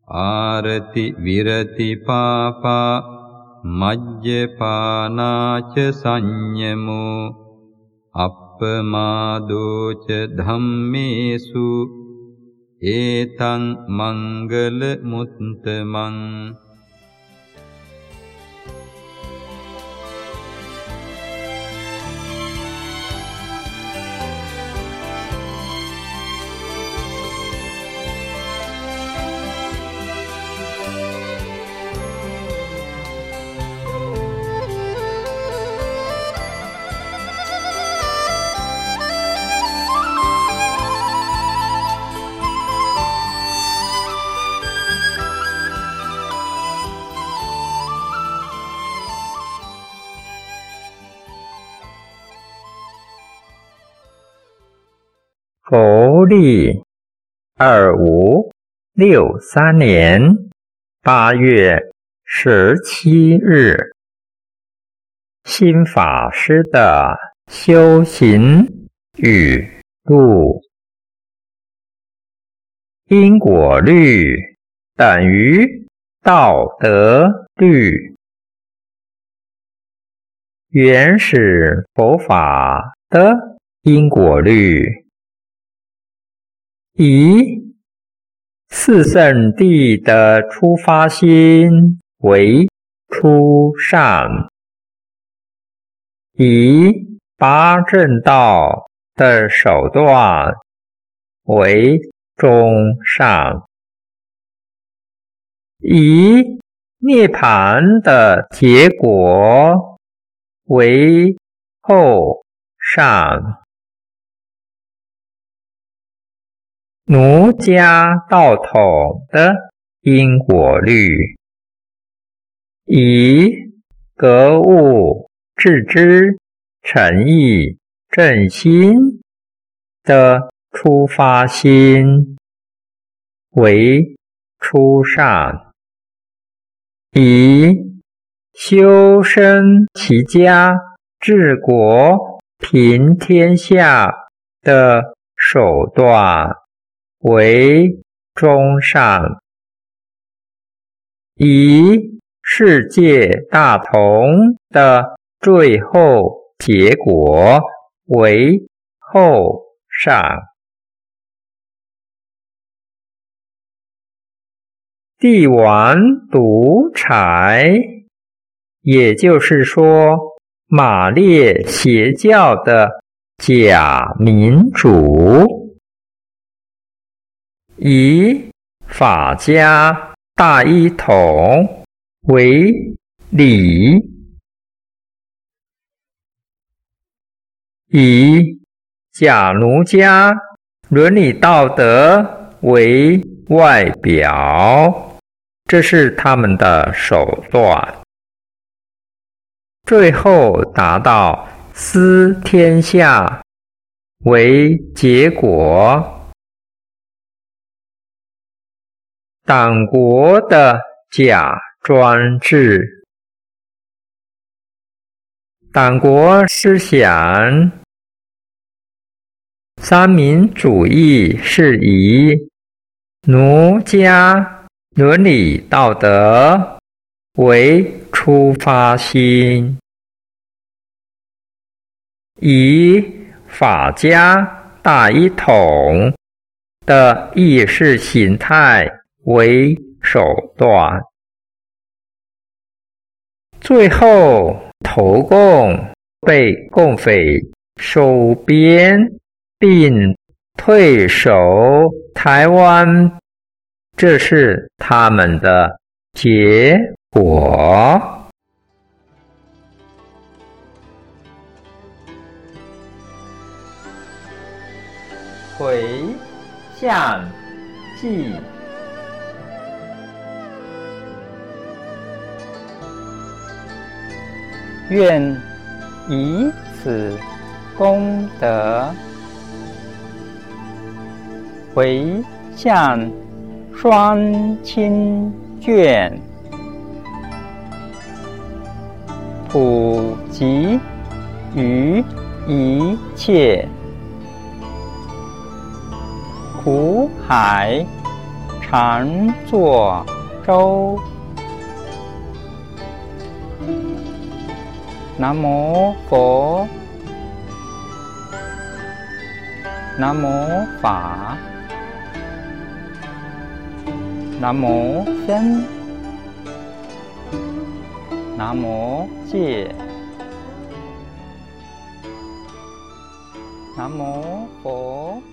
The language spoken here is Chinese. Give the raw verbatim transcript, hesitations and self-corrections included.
ආරති විරති පාපා මජ්ජපානාච සංයමෝ අප්පමාදෝච ධම්මේසු ඒතං මංගල මුත්තමං. 佛历二五六三年八月十七日，新法师的修行语录：因果律等于道德律。原始佛法的因果律，以四圣谛的出发心为初上，以八正道的手段为中上，以涅槃的结果为后上。儒家道统的因果律，以格物致知、诚意正心的出发心为初上，以修身齐家治国平天下的手段为中上，以世界大同的最后结果为后上。帝王独裁，也就是说马列邪教的假民主，以法家大一统为理，以假儒家伦理道德为外表，这是他们的手段，最后达到私天下为结果。党国的假专制，党国思想，三民主义是以儒家伦理道德为出发心，以法家大一统的意识形态为手段，最后投共被共匪收编并退守台湾，这是他们的结果。回向记，愿以此功德，回向双亲眷，普及于一切苦海常作舟。南无佛，南无法，南无僧，南无戒，南无佛。